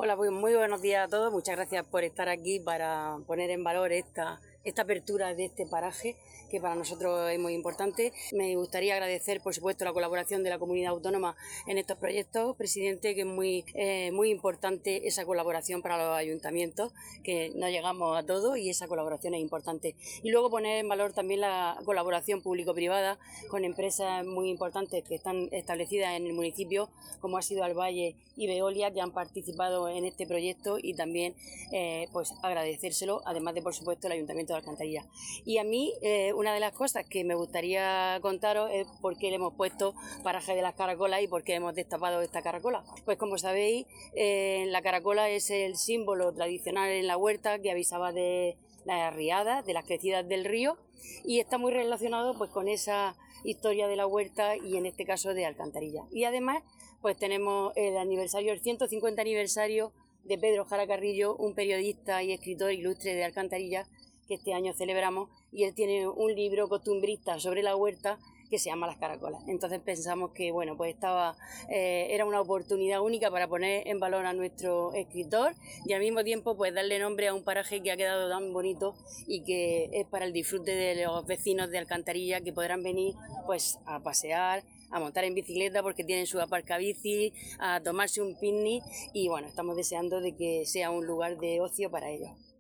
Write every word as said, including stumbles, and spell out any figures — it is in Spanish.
Hola, pues muy buenos días a todos. Muchas gracias por estar aquí para poner en valor esta, esta apertura de este paraje, que para nosotros es muy importante. Me gustaría agradecer, por supuesto, la colaboración de la comunidad autónoma en estos proyectos, presidente, que es muy, eh, muy importante esa colaboración para los ayuntamientos, que no llegamos a todo y esa colaboración es importante. Y luego poner en valor también la colaboración público-privada con empresas muy importantes que están establecidas en el municipio, como ha sido Alvalle y Veolia, que han participado en este proyecto, y también eh, pues agradecérselo, además de, por supuesto, el Ayuntamiento de Alcantarilla. Y a mí, eh, una de las cosas que me gustaría contaros es por qué le hemos puesto paraje de las caracolas y por qué hemos destapado esta caracola. Pues como sabéis, eh, la caracola es el símbolo tradicional en la huerta que avisaba de las riadas, de las crecidas del río, y está muy relacionado pues con esa historia de la huerta y en este caso de Alcantarilla. Y además pues tenemos el aniversario, el ciento cincuenta aniversario de Pedro Jara Carrillo, un periodista y escritor ilustre de Alcantarilla, que este año celebramos, y él tiene un libro costumbrista sobre la huerta que se llama Las Caracolas. Entonces pensamos que bueno, pues estaba eh, era una oportunidad única para poner en valor a nuestro escritor y al mismo tiempo pues darle nombre a un paraje que ha quedado tan bonito y que es para el disfrute de los vecinos de Alcantarilla, que podrán venir pues a pasear, a montar en bicicleta porque tienen su aparcabici, a tomarse un picnic, y bueno, estamos deseando de que sea un lugar de ocio para ellos.